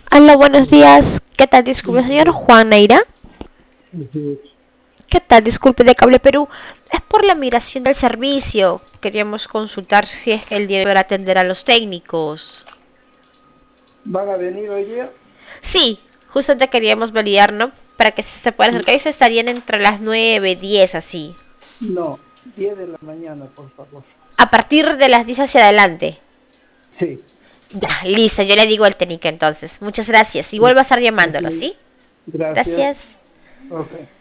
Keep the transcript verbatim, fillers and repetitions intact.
Hola, buenos días. ¿Qué tal? Disculpe, señor Juan Neira. Ujú. ¿Qué tal? Disculpe, de Cable Perú. Es por la migración del servicio. Queríamos consultar si es que el día de hoy va a atender a los técnicos. ¿Van a venir hoy día? Sí, justamente queríamos validar, ¿no? Para que se pueda acercar y se estarían entre las nueve, diez, así. No, diez de la mañana, por favor. A partir de las diez hacia adelante. Sí, Ya, listo, yo le digo al técnico entonces. Muchas gracias. Y sí. vuelvo a estar llamándolo, Ujú. ¿sí? Gracias. Gracias. Ok.